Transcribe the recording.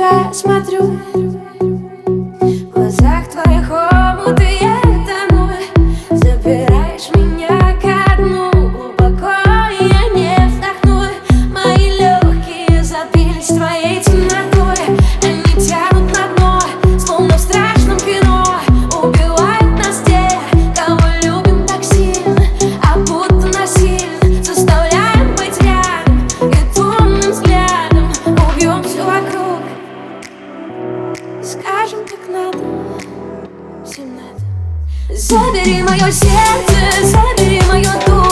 тебя смотрю, в глазах твоих омуты я тону. Забираешь меня ко дну, глубоко я не вздохну. Мои легкие забились твоей темнотой. Они тянут на дно, словно в страшном кино. Убивают нас те, кого любим так сильно, а будто насильно заставляем быть рядом. И томным взглядом убьем все вокруг. Скажем, как надо, всем надо. Забери мое сердце, забери мою душу.